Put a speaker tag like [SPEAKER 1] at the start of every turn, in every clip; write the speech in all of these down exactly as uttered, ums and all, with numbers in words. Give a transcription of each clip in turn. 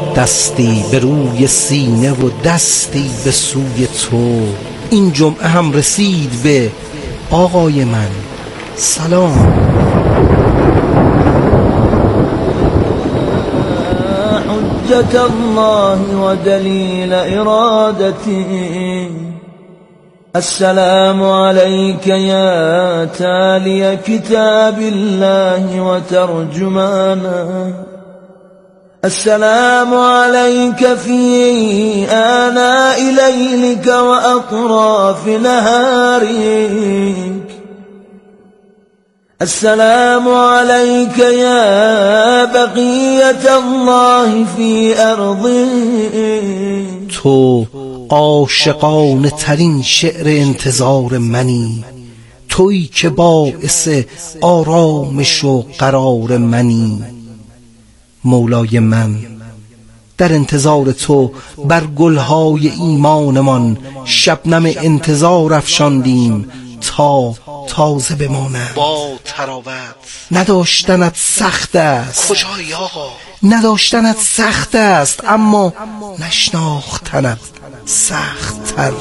[SPEAKER 1] دستی به روی سینه و دستی به سوی تو. این جمعه هم رسید به آقای من. سلام.
[SPEAKER 2] حجة الله ودليل إرادتي السلام عليك يا تالي كتاب الله وترجمانا السلام عليك في آناء ليلك وأطراف نهارك السلام عليك يا بقية الله في أرضك.
[SPEAKER 1] تو عاشقانه ترین شعر انتظار منی، تویی که باعث آرامش و قرار منی. مولای من، در انتظار تو بر گلهای ایمانمان شبنم انتظار افشاندیم تا تازه بماند. با تراوت نداشتنت سخت است. کجایی آقا؟ نداشتنت سخت است اما نشناختنت سخت تر.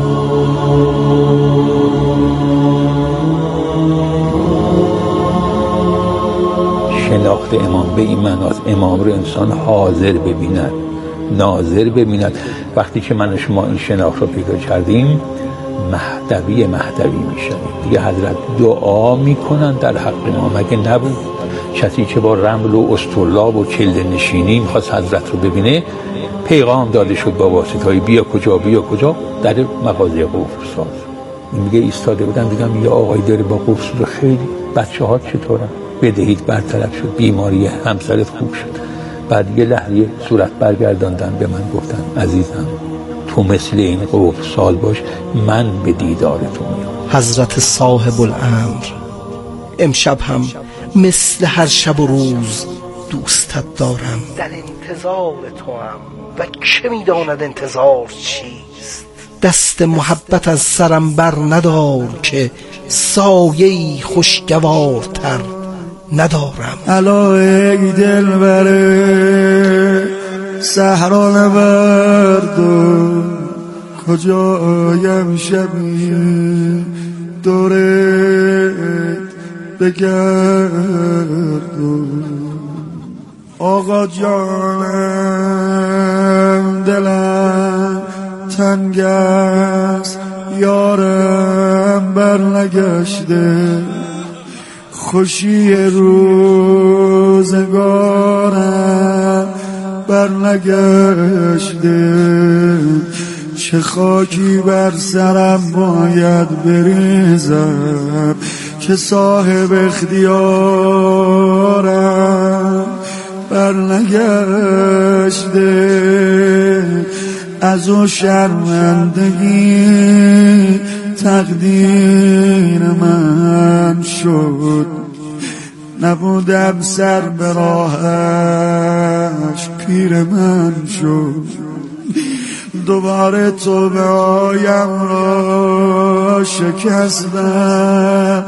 [SPEAKER 3] شناخت امام به این معناست امام رو انسان حاضر ببیند، ناظر ببیند. وقتی که من و شما این شناخت رو پیدا کردیم مهدوی مهدوی میشنیم دیگه. حضرت دعا میکنن در حق ما، مگه نبود کسی که با رمل و استرلاب و کلده نشینی میخواست حضرت رو ببینه پیغام داده شد با واسطه‌های بیا کجا بیا کجا در مغازه قفل‌ساز. این میگه ایستاده بودن دیدم یه آقایی داره با قفل، خیلی بچه ها چطورن؟ بدهیت برطرف شد، بیماری همسرت خوب شد. بعد یه لحظه صورت برگرداندن به من گفتن عزیزم تو مثل این قفل سال باش، من به دیدار تو میام.
[SPEAKER 1] حضرت صاحب الامر، امشب هم مثل هر شب و روز دوستت دارم. در انتظار تو هم و که میداند انتظار چیست. دست محبت از سرم بر ندار که سایه‌ای خوشگوارتر ندارم.
[SPEAKER 4] الا ای دل بره صحرا نبردو کجایم شبی دورت بگردو. آقا جانم دلم تنگ است یارم بر نگشته خوشی روزگارم بر نگشته. چه خاکی بر سرم باید بریزم که صاحب اختیارم بر نگشته. از او شرمندگی تقدیر من شد، نبودم سر به راهش پیر من شد. دوباره توبه هایم را شکستم،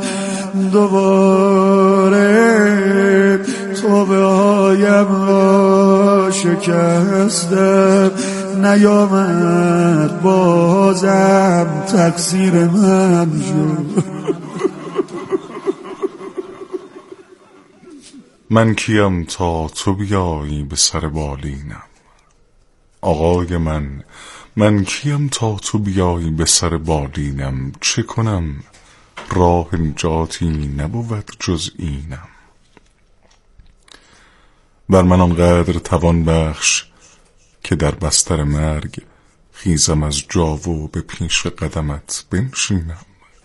[SPEAKER 4] دوباره توبه هایم را شکستم. نیامد بازم تقصیر من شد.
[SPEAKER 5] من کیم تا تو بیایی به سر بالینم. آقای من، من کیم تا تو بیایی به سر بالینم. چه کنم راه نجاتی نبود جز اینم. بر من آنقدر توان بخش که در بستر مرگ خیزم از جا و به پیش قدمت بنشینم.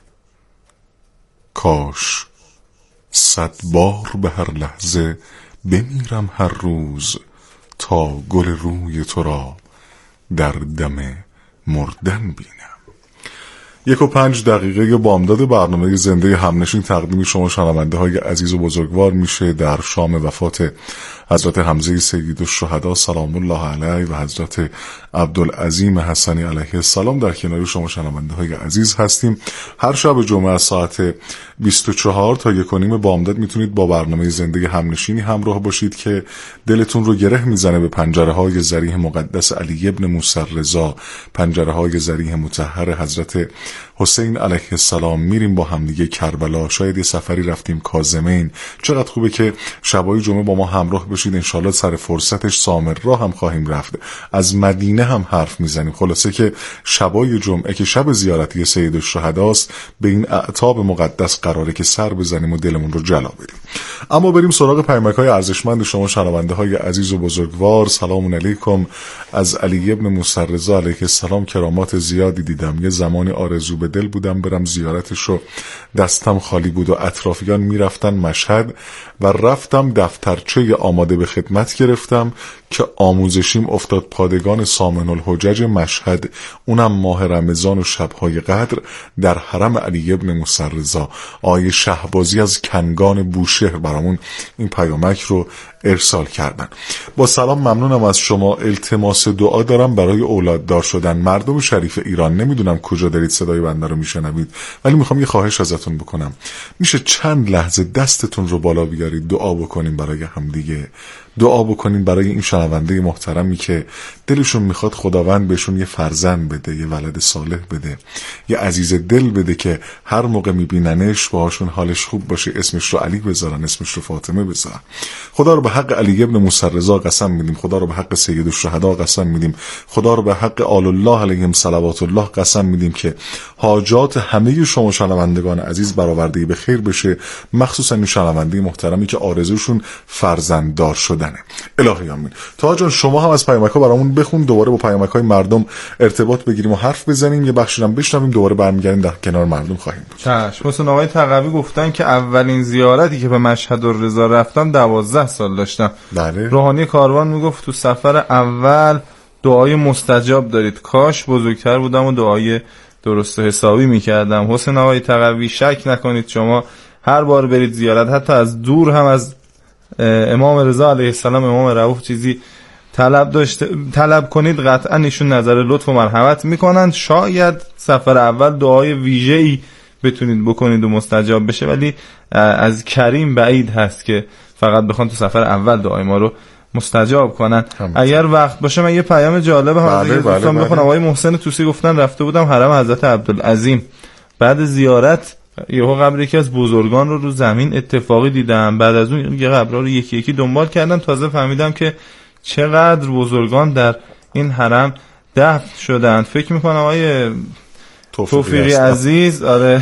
[SPEAKER 5] کاش صد بار به هر لحظه بمیرم هر روز تا گل روی تو را در دم مردن بینم. یک و پنج دقیقه بامداد برنامه زنده همنشین تقدیم شما شنونده های عزیز و بزرگوار میشه در شام وفات حضرت حمزه سید الشهدا سلام الله علیه و حضرت عبدالعظیم حسنی علیه السلام. در کنار شما شنونده های عزیز هستیم. هر شب جمعه از ساعت بیست و چهار تا یک و نیم بامداد میتونید با برنامه زنده همنشینی همراه باشید که دلتون رو گره میزنه به پنجره های ضریح مقدس علی ابن موسی رضا، پنجره های ضریح مطهر حضرت حسین علیه السلام. میریم با همدیگه کربلا، شاید یه سفری رفتیم کاظمین. چقدر خوبه که شبای جمعه با ما همراه بشید. انشالله سر فرصتش سامرا هم خواهیم رفت، از مدینه هم حرف میزنیم. خلاصه که شبای جمعه که شب زیارتی سید الشهداست، به این اعتاب مقدس قراره که سر بزنیم و دلمون رو جلا بدیم. اما بریم سراغ پیامک‌های ارزشمند شما شنونده های عزیز و بزرگوار. سلام علیکم. از علی ابن موسی رضا علیه السلام کرامات زیادی دیدم. یه زمانی آرزو به دل بودم برم زیارتش رو، دستم خالی بود و اطرافیان میرفتن مشهد و رفتم دفترچه آماده به خدمت گرفتم که آموزشیم افتاد پادگان سامن الحجج مشهد، اونم ماه رمضان و شبهای قدر در حرم علی ابن موسی رضا. آیه شهبازی از کنگان بوشهر برامون این پیامک رو ارسال کردن. با سلام، ممنونم از شما. التماس دعا دارم برای اولاد دار شدن. مردم شریف ایران، نمیدونم کجا دارید صدای بنده رو میشنوید، ولی میخوام یه خواهش ازتون بکنم. میشه چند لحظه دستتون رو بالا بیارید، دعا بکنیم برای همدیگه، دعا بکنیم برای این شنونده محترمی که دلشون میخواد خداوند بهشون یه فرزند بده، یه ولد صالح بده، یه عزیز دل بده که هر موقع میبیننش باهاشون حالش خوب باشه، اسمش رو علی بذارن، اسمش رو فاطمه بذارن. خدا رو به حق علی ابن موسی رضا قسم میدیم، خدا رو به حق سید الشهدا قسم میدیم، خدا رو به حق آل الله علیهم صلوات الله قسم میدیم که حاجات همه شما شنوندگان عزیز برآورده به خیر بشه، مخصوصا این شنونده محترمی که آرزوشون فرزنددار شدنه. الهی آمین. تا جان شما هم از پیامک‌ها برامون بخون، دوباره با پیامک‌های مردم ارتباط بگیریم و حرف بزنیم، یه بخشی هم بشنویم، دوباره برمیگردیم در کنار مردم خواهیم بود.
[SPEAKER 6] چشم. حسین آقای تقوی گفتن که اولین زیارتی که به مشهد الرضا رفتم دوازده سال داشتم.
[SPEAKER 5] بله.
[SPEAKER 6] روحانی کاروان میگفت تو سفر اول دعای مستجاب دارید، کاش بزرگتر بودم و دعای درست حسابی میکردم. حسین آقای تقوی شک نکنید، شما هر بار برید زیارت، حتی از دور هم از امام رضا علیه السلام، امام رؤوف چیزی طلب داشته طلب کنید، قطعا ایشون نظر لطف و مرحمت میکنند. شاید سفر اول دعای ویژه‌ای بتونید بکنید و مستجاب بشه، ولی از کریم بعید هست که فقط بخوان تو سفر اول دعای ما رو مستجاب کنن. اگر وقت باشه من یه پیام جالب هم از دوستان بخونم. آقای محسن توسی گفتن رفته بودم حرم حضرت عبدالعظیم، بعد زیارت یهو قبر یکی از بزرگان رو رو زمین اتفاقی دیدم. بعد از اون یه قبرها رو یکی یکی دنبال کردم، تازه فهمیدم که چقدر بزرگان در این حرم دفن شدن. فکر میکنم آقای توفیقی عزیز آره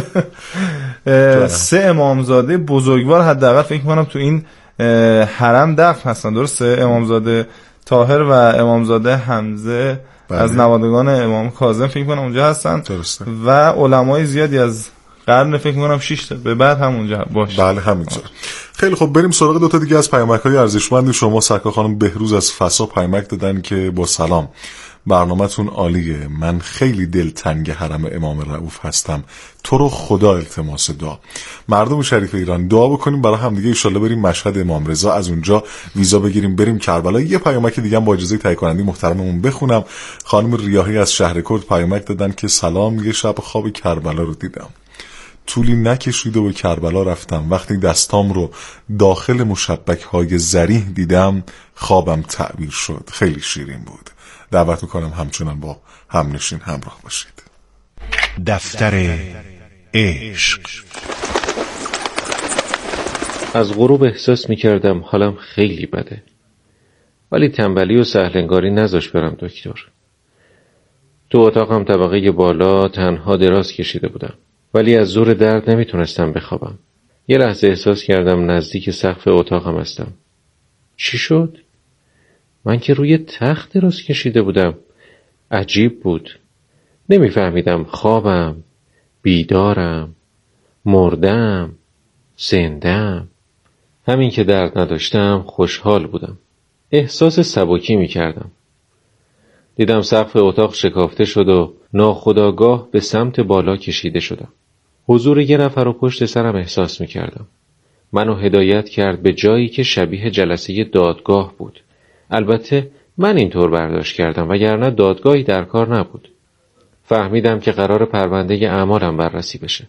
[SPEAKER 6] سه امامزاده بزرگوار حداقل فکر میکنم تو این حرم دفن هستن. درسته؟ امامزاده طاهر و امامزاده حمزه بله. از نوادگان امام کاظم فکر میکنم اونجا هستن. درسته. و علمای زیادی از قرن فکر میکنم شش تا به بعد هم اونجا باشه.
[SPEAKER 5] بله همینطور. خیلی خب، بریم سراغ دو تا دیگه از پیامک‌های ارزشمند شما. سرکار خانم بهروز از فسا پیامک دادن که با سلام، برنامه‌تون عالیه، من خیلی دلتنگ حرم امام رؤوف هستم، تو رو خدا التماس دعا. مردم شریف ایران دعا بکنیم برای هم دیگه، ان شاءالله بریم مشهد امام رضا، از اونجا ویزا بگیریم بریم کربلا. یه پیامک دیگه هم با اجازه تهیه کننده محترممون بخونم. خانم ریاحی از شهر کرد پیامک دادن که سلام، یه شب خواب کربلا رو دیدم، طولی نکشید و به کربلا رفتم، وقتی دستام رو داخل مشبک های زریح دیدم خوابم تعبیر شد، خیلی شیرین بود. دعوت میکنم همچنان با همنشین همراه باشید.
[SPEAKER 7] دفتر عشق.
[SPEAKER 8] از غروب احساس میکردم حالم خیلی بده، ولی تنبلی و سهلنگاری نذاش برم دکتر. تو اتاقم طبقه بالا تنها دراز کشیده بودم، ولی از زور درد نمیتونستم بخوابم. یه لحظه احساس کردم نزدیک سقف اتاقم هستم. چی شد؟ من که روی تخت دراز کشیده بودم. عجیب بود. نمیفهمیدم خوابم، بیدارم، مردم، زندم. همین که درد نداشتم خوشحال بودم. احساس سبکی میکردم. دیدم سقف اتاق شکافته شد و ناخودآگاه به سمت بالا کشیده شدم. حضور یه نفر رو پشت سرم احساس می کردم. منو هدایت کرد به جایی که شبیه جلسه دادگاه بود. البته من اینطور برداشت کردم وگرنه دادگاهی در کار نبود. فهمیدم که قرار پرونده اعمالم بررسی بشه.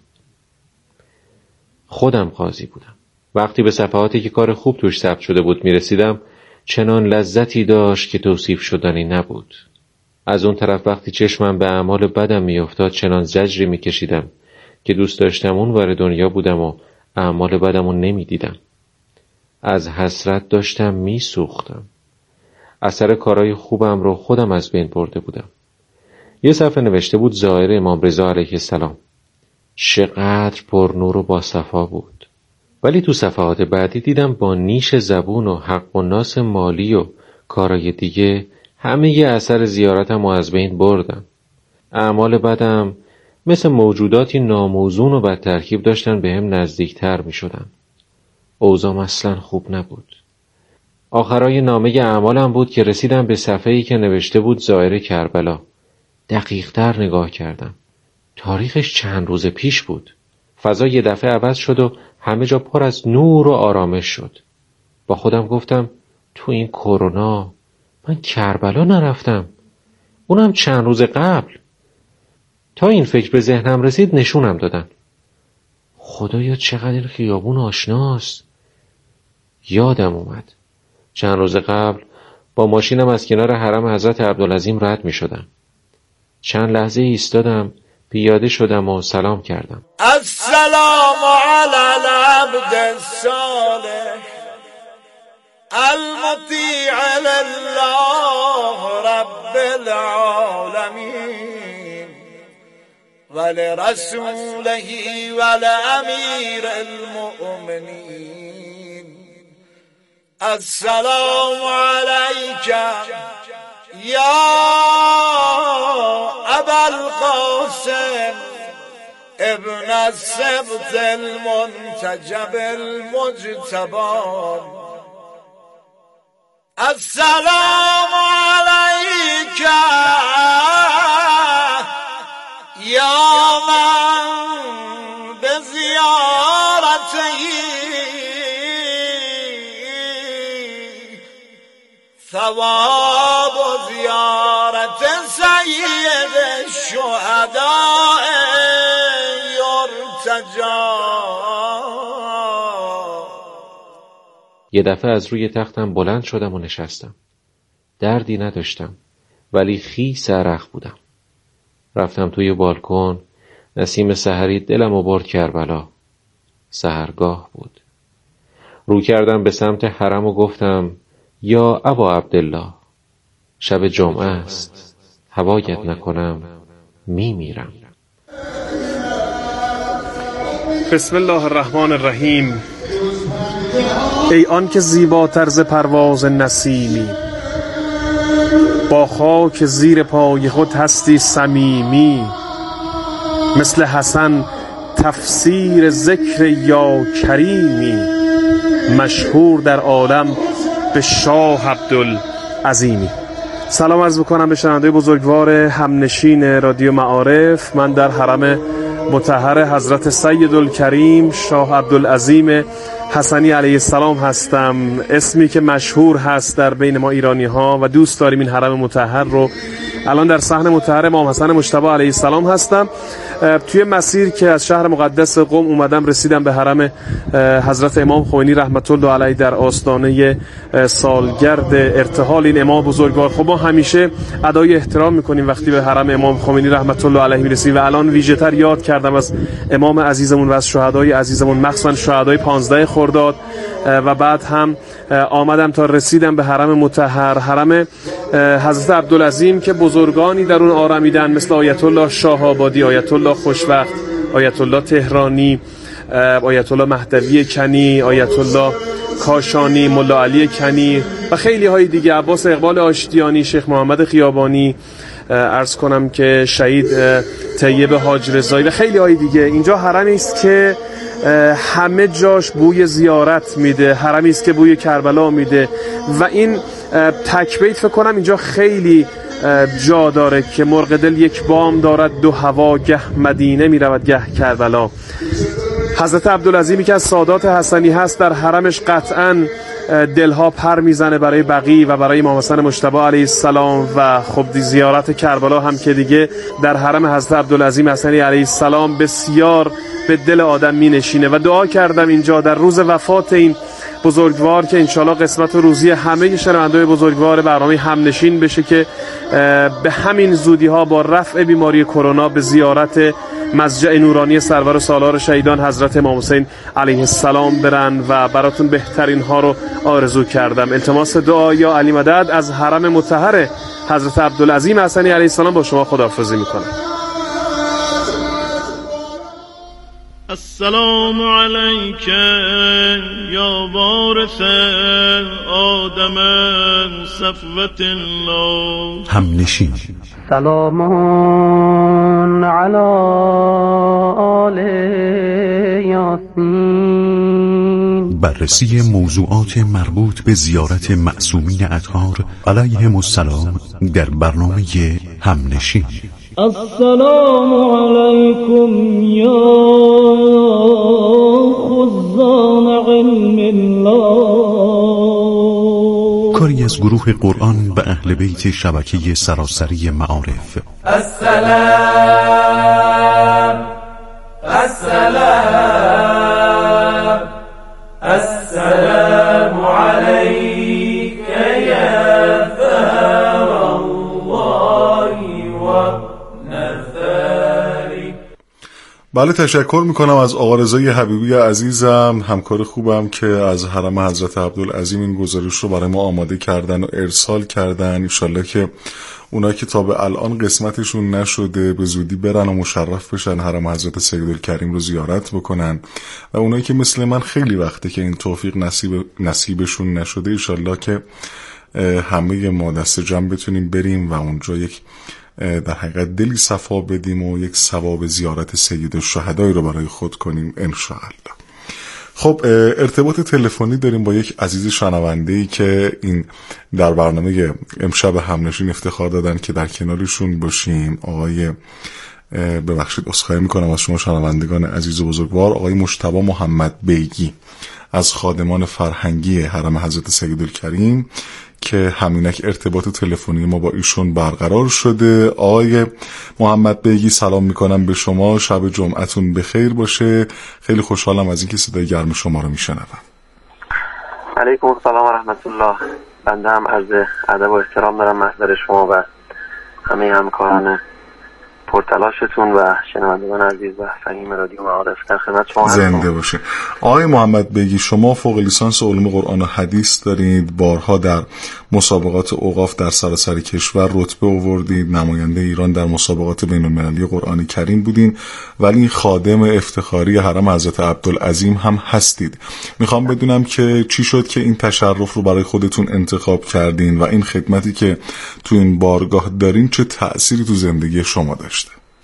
[SPEAKER 8] خودم قاضی بودم. وقتی به صفحاتی که کار خوب توش ثبت شده بود می رسیدم چنان لذتی داشت که توصیف شدنی نبود. از اون طرف وقتی چشمم به اعمال بدم می افتاد چنان زجری می کشیدم که دوست داشتم اون ور دنیا بودم و اعمال بدمو نمی دیدم. از حسرت داشتم می سوختم. اثر کارهای خوبم رو خودم از بین برده بودم. یه صفحه نوشته بود ظاهر امام رضا علیه السلام. چقدر پر نور و با صفا بود. ولی تو صفحات بعدی دیدم با نیش زبون و حق و ناس مالی و کارهای دیگه همه ی اثر زیارتم رو از بین بردم. اعمال بدم مثل موجوداتی ناموزون و بد ترکیب داشتن به هم نزدیکتر می شدن. اوضاعم اصلا خوب نبود. آخرای نامه اعمالم بود که رسیدم به صفحه‌ای که نوشته بود ظاهر کربلا. دقیق تر نگاه کردم. تاریخش چند روز پیش بود. فضا یه دفعه عوض شد و همه جا پر از نور و آرامش شد. با خودم گفتم تو این کرونا من کربلا نرفتم. اونم چند روز قبل. تا این فکر به ذهنم رسید نشونم دادن. خدایا چقدر این خیابون آشناست. یادم اومد. چند روز قبل با ماشینم از کنار حرم حضرت عبدالعظیم رد می شدم. چند لحظه ایستادم، پیاده شدم و سلام کردم.
[SPEAKER 2] السلام علی العبد الصالح المطیع لله رب العالمین ولرسوله ولامیر المؤمنین. السلام علیک یا ابا القاسم ابن السبط المنتجب المجتبى. السلام علیک یا من بزیارته ثواب زیارت سید الشهداء یرتجا.
[SPEAKER 8] یه دفعه از روی تختم بلند شدم و نشستم. دردی نداشتم ولی خیس عرق بودم. رفتم توی بالکن. نسیم سحری دلم رو برد کربلا. سحرگاه بود. رو کردم به سمت حرم و گفتم یا ابا عبدالله، شب جمعه است، هوایت نکنم می میرم.
[SPEAKER 9] بسم الله الرحمن الرحیم. ای آن که زیباتر ز پرواز نسیمی، با خاک زیر پای خود هستی صمیمی. مثل حسن تفسیر ذکر یا کریمی، مشهور در عالم به شاه عبدالعظیمی. سلام عرض بکنم به شنونده بزرگوار همنشین رادیو معارف. من در حرم مطهر حضرت سیدالکریم شاه عبدالعظیم حسنی علیه السلام هستم. اسمی که مشهور هست در بین ما ایرانی ها و دوست داریم این حرم مطهر رو. الان در صحن مطهر امام حسن مجتبی علیه السلام هستم. توی مسیر که از شهر مقدس قم اومدم رسیدم به حرم حضرت امام خمینی رحمت الله علیه در آستانه سالگرد ارتحال این امام بزرگوار. خب ما همیشه ادای احترام میکنیم وقتی به حرم امام خمینی رحمت الله علیه میرسیم و الان ویژه‌تر یاد کردم از امام عزیزمون و از شهدای عزیزمون، مخصوصا شهدای پانزده خرداد و بعد هم آمدم تا رسیدم به حرم مطهر، حرم حضرت عبدالعظیم که بزرگانی در اون آرمیدن مثل آیت الله شاه آبادی، آیت الله خوشوقت، آیت الله تهرانی، آیت الله مهدوی کنی، آیت الله کاشانی، ملا علی کنی و خیلی های دیگه، عباس اقبال آشتیانی، شیخ محمد خیابانی، عرض کنم که شهید طیب حاج رضایی و خیلی های دیگه. اینجا حرمی است که همه جاش بوی زیارت میده، حرمی است که بوی کربلا میده و این تک بیت فکر کنم اینجا خیلی جا داره که مرغ دل یک بام دارد دو هوا، گه مدینه می رود گه کربلا. حضرت عبدالعظیمی که از سادات حسنی هست در حرمش قطعاً دلها پر میزنه برای بقیع و برای امام حسن مجتبی علیه السلام و خب زیارت کربلا هم که دیگه در حرم حضرت عبدالعظیم حسنی علیه السلام بسیار به دل آدم می نشینه و دعا کردم اینجا در روز وفات این بزرگوار که انشالله قسمت و روزی همه شنونده‌های بزرگوار برنامه همنشین بشه که به همین زودی ها با رفع بیماری کرونا به زیارت مسجد نورانی سرور سالار شهیدان حضرت امام حسین علیه السلام برن و براتون بهترین ها رو آرزو کردم. التماس دعا یا علی مدد از حرم مطهر حضرت عبدالعظیم حسنی علیه السلام با شما خداحافظی میکنم.
[SPEAKER 10] السلام علیک یا وارث آدم صفوة الله.
[SPEAKER 7] همنشین.
[SPEAKER 11] سلام علی آل یاسین.
[SPEAKER 7] بررسی موضوعات مربوط به زیارت معصومین اطهار علیهم السلام در برنامه همنشین.
[SPEAKER 10] السلام علیکم یا خزان علم الله.
[SPEAKER 7] کاری از گروه قرآن به اهل بیت شبکه سراسری معارف.
[SPEAKER 2] السلام السلام السلام علیک یا ثار الله و نثاری.
[SPEAKER 5] بله، تشکر میکنم از آقا رضای حبیبی عزیزم، همکار خوبم که از حرم حضرت عبدالعظیم این گزارش رو برای ما آماده کردن و ارسال کردن. انشالله که اونا که تا به الان قسمتشون نشده به زودی برن و مشرف بشن حرم حضرت سیدالکریم رو زیارت بکنن و اونایی که مثل من خیلی وقته که این توفیق نصیب نصیبشون نشده، انشالله که همه ما دست جمع بتونیم بریم و اونجا یک در حقیقت دلی صفا بدیم و یک ثواب زیارت سید الشهدای رو برای خود کنیم انشاءالله. خب، ارتباط تلفنی داریم با یک عزیز شنونده‌ای که این در برنامه امشب همنشین افتخار دادن که در کنارشون باشیم. آقای ببخشید عذرخواهی میکنم از شما شنوندگان عزیز و بزرگوار، آقای مجتبی محمد بیگی از خادمان فرهنگی حرم حضرت سیدالکریم که همینک ارتباط تلفنی ما با ایشون برقرار شده. آقای محمد بیگی سلام میکنم به شما، شب جمعتون بخیر باشه. خیلی خوشحالم از اینکه صدای گرم شما رو میشنوم.
[SPEAKER 12] علیکم السلام و رحمت الله. بنده هم از ادب و احترام دارم محضر شما و همه همکاران پرتلاشتون و شنوندگان عزیز و فهیم رادیو معارف در خدمت شما هستم.
[SPEAKER 5] زنده باشه. آقای محمد بیگی، شما فوق لیسانس علوم قرآن و حدیث دارید، بارها در مسابقات اوقاف در سراسر کشور رتبه آوردید، نماینده ایران در مسابقات بین المللی قرآن کریم بودین، ولی خادم افتخاری حرم حضرت عبدالعظیم هم هستید. میخوام بدونم که چی شد که این تشرف رو برای خودتون انتخاب کردین و این خدمتی که تو این بارگاه دارین چه تأثیری تو زندگی شما داشته؟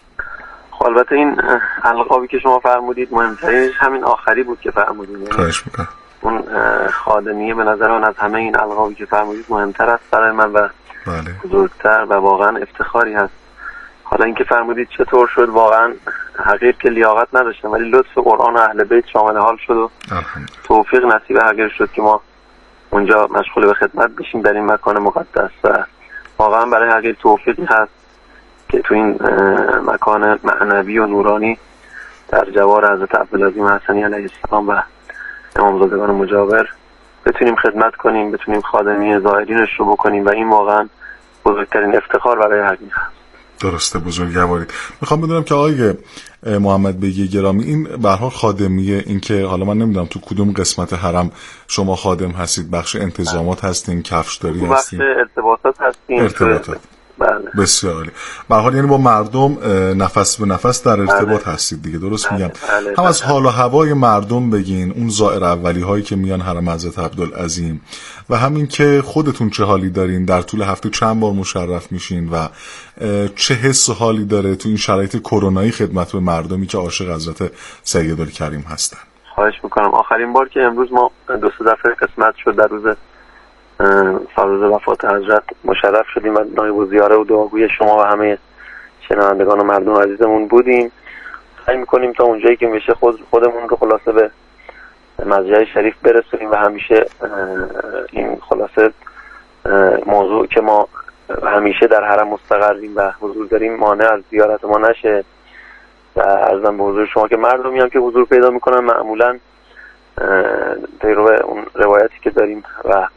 [SPEAKER 12] البته این القابی که شما فرمودید مهمترینش همین آخری بود که فرمودید.
[SPEAKER 5] خواهش میکنم.
[SPEAKER 12] اون خادمیه به نظر من از همه این القابی که فرمودید مهمتر است برای من و
[SPEAKER 5] بله.
[SPEAKER 12] بزرگتر و واقعا افتخاری هست. حالا اینکه فرمودید چطور شد، واقعا حقیر که لیاقت نداشتم ولی لطف قرآن و اهل بیت شامل حال شد و توفیق نصیب حقیر شد که ما اونجا مشغول به خدمت بشیم در این مکان مقدس و واقعا برای حقیر توفیقی هست که تو این مکان معنوی و نورانی در جوار حضرت عبدالعظیم حسنی علیه السلام و امامزادگان مجاور بتونیم خدمت کنیم، بتونیم خادمی ظاهرینش رو بکنیم و این واقعا بزرگترین افتخار برای حقیر هست.
[SPEAKER 5] درسته، بزرگوارید. میخوام بدونم که آقای محمد بیگی گرامی، این به هر حال خادمیه، این که حالا من نمیدونم تو کدوم قسمت حرم شما خادم هستید، بخش انتظامات هستین، کفشداری هستین،
[SPEAKER 12] بخش ارتباطات هستین؟
[SPEAKER 5] ارتباطات.
[SPEAKER 12] بله.
[SPEAKER 5] بسیار عالی. به هر حال یعنی با مردم نفس به نفس در ارتباط بله. هستید دیگه، درست
[SPEAKER 12] بله.
[SPEAKER 5] میگم؟
[SPEAKER 12] بله.
[SPEAKER 5] هم از حال و هوای مردم بگین، اون زائر اولی هایی که میان حرم حضرت عبدالعظیم و همین که خودتون چه حالی دارین، در طول هفته چند بار مشرف میشین و چه حس و حالی داره تو این شرایط کرونایی خدمت به مردمی که عاشق حضرت سیدالکریم هستن.
[SPEAKER 12] خواهش میکنم. آخرین بار که امروز ما دو سه دفعه قسمت شد در روز سالروز وفات حضرت مشرف شدیم و نایب الزیاره و دعاگوی شما و همه شنوندگان و مردم عزیزمون بودیم. سعی میکنیم تا اونجایی که میشه خود خودمون رو خلاصه به مزرعه شریف برسونیم و همیشه این خلاصه موضوع که ما همیشه در حرم مستقریم و حضور داریم مانع از زیارت ما نشه. و عرضم به حضور شما که مردمی هم که حضور پیدا میکنن معمولا پیرو اون روایتی که داریم و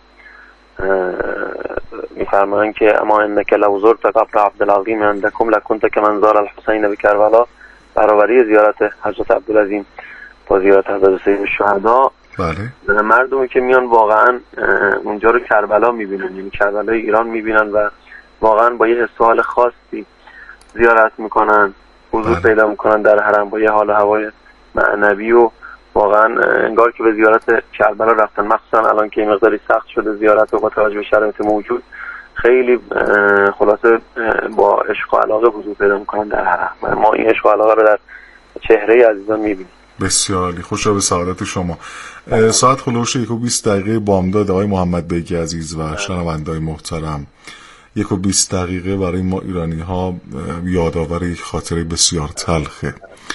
[SPEAKER 12] میفرمایند که اما انک لو زرت قبر عبدالعظیم عندکم لکنت کمن زار الحسین بکربلا، برابری زیارت حضرت عبدالعظیم با زیارت حضرت سید الشهدا. بله. مردمی که میان واقعا اونجا رو کربلا میبینن، یعنی کربلای ایران میبینن و واقعا با یه حال خاصی زیارت میکنن، حضور بله. پیدا میکنن در حرم با یه حال و هوای معنوی و واقعا انگار که به زیارت کربلا رفتن. مخصوصا الان که مقداری سخت شده زیارت و با توجه به شرایط موجود خیلی خلاصه با عشق و علاقه حضور پیدا میکنن در حرم و ما این عشق و علاقه رو در چهره عزیزان میبینیم.
[SPEAKER 5] بسیار عالی، خوش به سعادت شما. ساعت خلوش یک و بیست دقیقه بامداد آقای محمد بیگی عزیز و شنوندگان محترم. یک و بیست دقیقه برای ما ایرانی ها یادآور یک خاطره بسیار تلخه.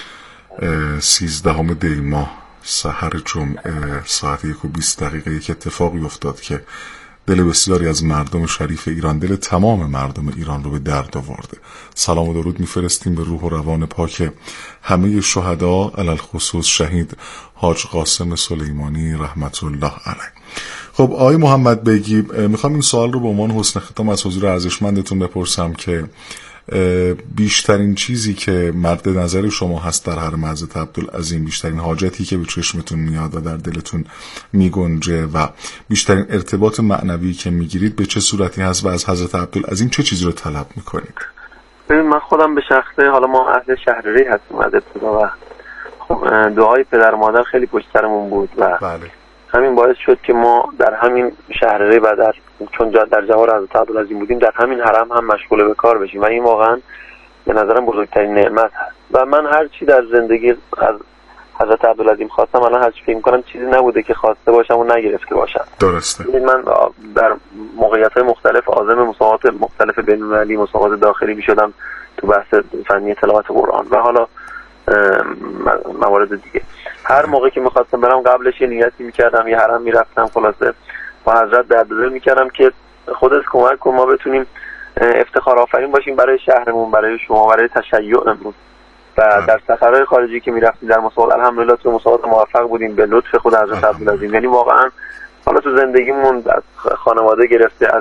[SPEAKER 5] سیزدهم دی ماه سحر جمعه ساعت یک و بیست دقیقه یک اتفاقی افتاد که دل بسیاری از مردم شریف ایران، دل تمام مردم ایران رو به درد آورده. سلام و درود میفرستیم به روح و روان پاک همه شهدا، علل خصوص شهید حاج قاسم سلیمانی رحمت الله علیه. خب آقای محمد بیگی، میخوام این سوال رو به عنوان حسن ختام از حضور ارزشمندتون بپرسم که بیشترین چیزی که مد نظر شما هست در حرم حضرت عبدالعظیم، بیشترین حاجتی که به چشمتون میاد و در دلتون میگنجه و بیشترین ارتباط معنوی که میگیرید به چه صورتی هست و از حضرت عبدالعظیم چه چیزی رو طلب میکنید؟
[SPEAKER 12] ببین من خودم به شخصه، حالا ما اهل شهرری هستیم از ابتدا و خب دعای پدر و مادر خیلی پشت سرمون بود و
[SPEAKER 5] بله.
[SPEAKER 12] همین باعث شد که ما در همین شهرری و در چون در جوار حضرت عبدالعظیم بودیم در همین حرم هم مشغول به کار بشیم و این واقعا به نظرم بزرگترین نعمت هست. و من هر چی در زندگی از حضرت عبدالعظیم خواستم الان هر چی فکر می‌کنم چیزی نبوده که خواسته باشم و نگرفته باشم.
[SPEAKER 5] درسته.
[SPEAKER 12] من در موقعیت‌های مختلف عازم مسابقات مختلف بین‌المللی، مسابقات داخلی می‌شدم تو بحث فنی تلاوت قرآن و حالا موارد دیگه. هر موقع که می‌خواستم برم قبلش یه نیتی می‌کردم، یه حرم می‌رفتم، خلاصه با حضرت درد دل می‌کردم که خودت کمک کن ما بتونیم افتخار آفرین باشیم برای شهرمون، برای شما، برای تشیعمون. و در سفرهای خارجی که می‌رفتیم در مسابقات الحمدلله تو مسابقات موفق بودیم به لطف خود حضرت عبدالعظیم. یعنی واقعا حالا تو زندگیمون از خانواده گرفته از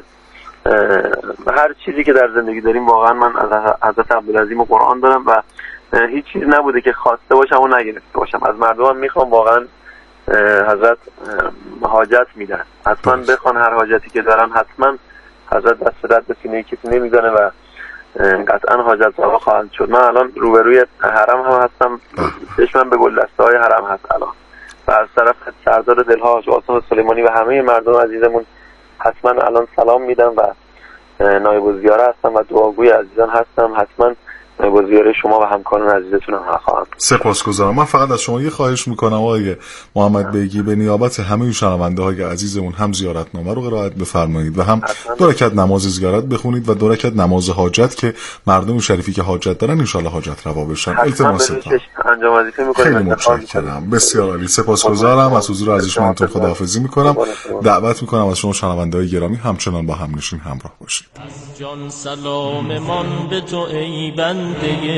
[SPEAKER 12] هر چیزی که در زندگی داریم واقعا من از حضرت عبدالعظیم و قرآن دارم و هیچ چیز نبوده که خواسته باشم و نگرفته باشم. از مردمم میخوام واقعا حضرت حاجت میدن، حتما بخوان هر حاجتی که دارن حتما حضرت دست رد به سینه کسی نمیزنه و قطعا حاجت روا خواهند شد. من الان روبروی حرم هم هستم، چشمم به گلدسته های حرم هست الان و از طرف سردار دلها حاج قاسم سلیمانی و همه مردم عزیزمون حتما الان سلام میدم و نایب الزیاره هستم و دعاگوی عزیزان هستم. حتما با زیاره شما و همکاران عزیزتون هم خواهم.
[SPEAKER 5] سپاسگزارم. من فقط از شما یه خواهش میکنم آقای محمد بیگی، به نیابت همه شنونده های عزیزمون هم زیارتنامه رو قرائت بفرمایید و هم دو رکعت نماز زیارت بخونید و دو رکعت نماز حاجت که مردم شریفی که حاجت دارن ان شاءالله حاجت روا بشن. التماستون
[SPEAKER 12] انجام وظیفه میکنم.
[SPEAKER 5] خیلی متشکرم. بسیار عالی. سپاسگزارم. از حضور عزیزتون خداحافظی میکنم. دعوت میکنم از شما شنونده های گرامی همچنان با هم نشین همراه باشید.
[SPEAKER 10] از جان سلام من به تو ای بنده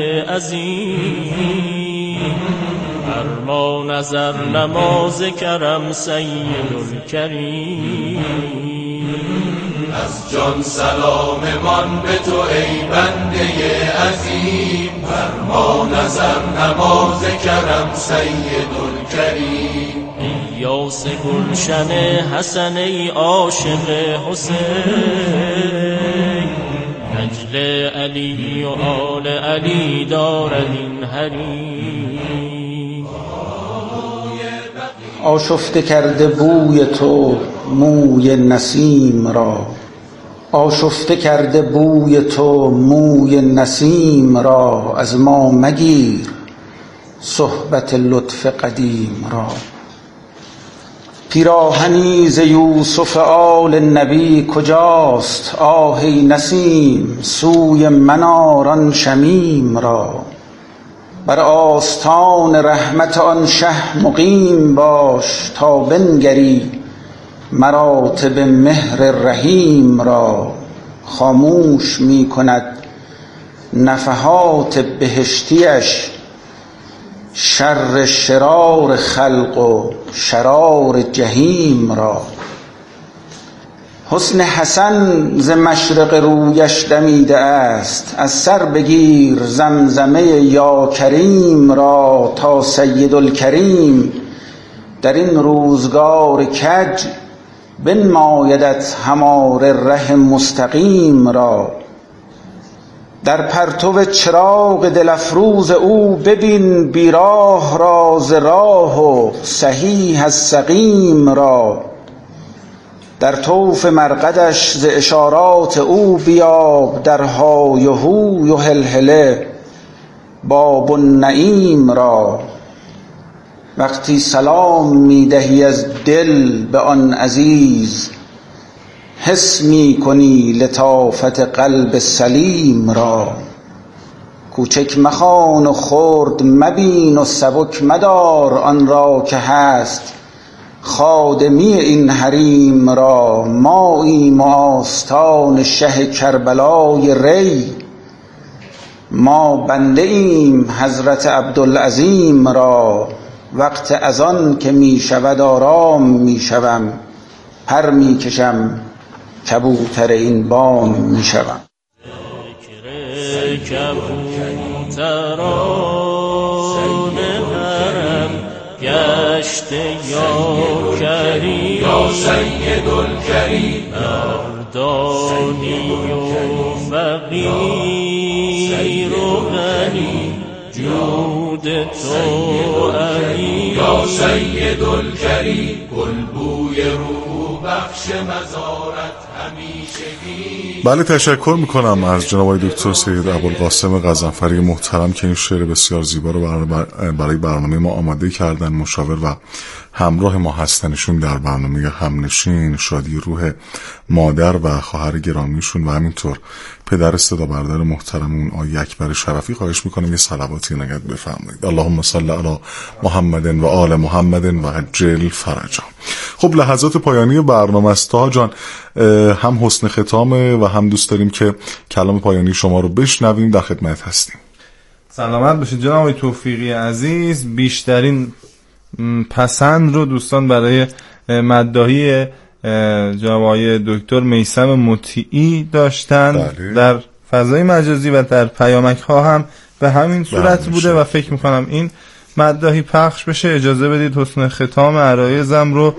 [SPEAKER 10] عزیز، فرما نظر نماز کرم سید الکریم.
[SPEAKER 2] از جان سلام من به تو ای بنده عظیم، فرما نظر نماز کرم سید الکریم.
[SPEAKER 10] یاس گلشن حسن ای عاشق حسین، نجل علی و آل علی دارد این حریم.
[SPEAKER 13] آشفته کرده بوی تو موی نسیم را، آشفته کرده بوی تو موی نسیم را، از ما مگیر صحبت لطف قدیم را. پیراهنی ز یوسف آل نبی کجاست؟ آهی نسیم سوی من آر آن شمیم را. بر آستان رحمت آن شه مقیم باش، تا بنگری مراتب مهر رحیم را. خاموش می کند نفحات بهشتیش، شر شرار خلق و شرار جهیم را. حسن حسن ز مشرق رویش دمیده است، از سر بگیر زمزمه یا کریم را. تا سیدالکریم در این روزگار کج، بنمایدت هماره ره مستقیم را. در پرتو چراغ دل افروز او ببین بیراه را ز راه و صحیح از سقیم را. در طوف مرقدش ز اشارات او بیاب، در های و هوی و هلهله باب النعیم را. وقتی سلام می دهی از دل به آن عزیز، حس می کنی لطافت قلب سلیم را. کوچک مخوان و خرد مبین و سبک مدار آن را که هست خادمی این حریم را. ماییم و آستان شه کربلای ری، ما بنده ایم حضرت عبدالعظیم را. وقت از آن که می شود آرام می شوم، پر می کشم کبوتر این بام می شوم.
[SPEAKER 10] کبوتران حرم گشت یا کریم،
[SPEAKER 2] یا سیدالکریم.
[SPEAKER 10] مردانی و فقیر و غنی، جود تو علی.
[SPEAKER 2] یا سیدالکریم. گل بوی رو بخش مزارت همیشگی.
[SPEAKER 5] بله، تشکر میکنم از جناب آقای دکتر سید ابوالقاسم غضنفری محترم که این شعر بسیار زیبا رو برای برنامه ما آماده کردن. مشاور و همراه ما هستنشون در برنامه همنشین. شادی روح مادر و خواهر گرامیشون و همینطور پدر صدا بردار محترمون آقای اکبر شرفی. خواهش میکنم یه صلواتی نگهت بفرمایید. اللهم صل علی محمد و آل محمد و عجل فرجا. خب لحظات پایانی برنامه است. تا جان هم حسن ختامه و هم دوست داریم که کلام پایانی شما رو بشنویم. در خدمت هستیم.
[SPEAKER 6] سلامت باشید جناب آقای توفیقی عزیز. بیشترین پسند رو دوستان برای مداحی جناب آقای دکتر میثم مطیعی داشتن. بله. در فضای مجازی و در پیامک ها هم به همین صورت بله بوده و فکر میکنم این مداحی پخش بشه. اجازه بدید حسن ختام عرایزم رو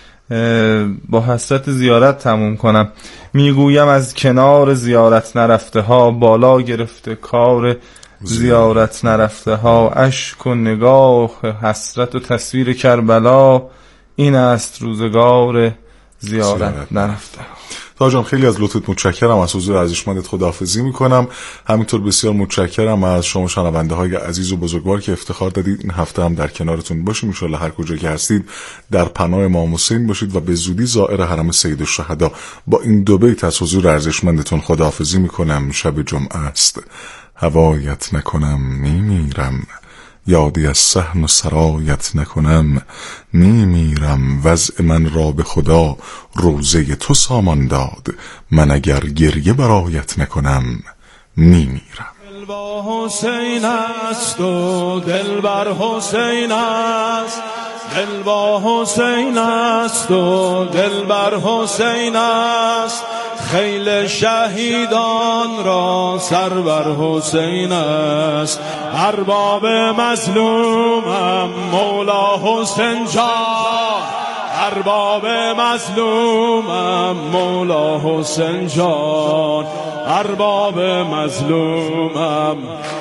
[SPEAKER 6] با حسرت زیارت تموم کنم. میگویم از کنار زیارت نرفته ها، بالا گرفته کار زیارت نرفته ها. اشک و نگاه حسرت و تصویر کربلا، این است روزگار زیارت نرفته ها.
[SPEAKER 5] تاجان خیلی از لطفت متشکرم. از حضور ارزشمندت خداحافظی میکنم. همینطور بسیار متشکرم از شما شنونده های عزیز و بزرگوار که افتخار دادید این هفته هم در کنارتون باشیم. ان شاءالله هر کجا که هستید در پناه امام حسین باشید و به زودی زائر حرم سید الشهدا. با این دو بیت از حضور ارزشمندتون خداحافظی میکنم. شب جمعه است، هوایت نکنم میمیرم، یادی از صحن و سرایت نکنم میمیرم. وضع من را به خدا روزه تو سامان داد، من اگر گریه برایت نکنم میمیرم.
[SPEAKER 2] دل با حسین است و دل بر حسین است، دل با حسین است و دل بر حسین است. خیل شهیدان را سر بر حسین است. ارباب مظلومم مولا حسین جان، ارباب مظلومم مولا حسین جان، ارباب مظلومم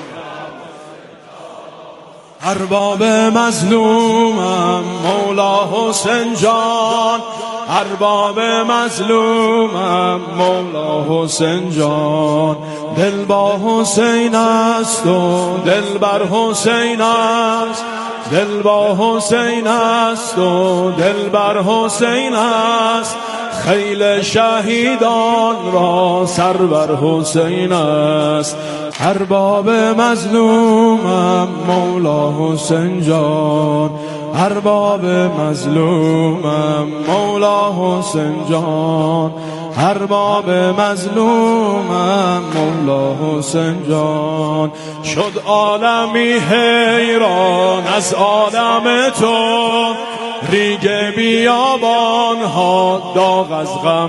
[SPEAKER 2] ارباب مظلومم مولا حسین جان، ارباب مظلومم مولا حسین جان. دل با حسین است و دل بر حسین است،
[SPEAKER 14] دل با حسین است و دل بر حسین است، خیل شهیدان را سر بر حسین است. ارباب مظلومم مولا حسین جان، ارباب مظلومم مولا حسین جان، ارباب مظلومم مولا حسین جان. شد عالمی حیران از عالم تو، ریگ بیابان ها داغ از غم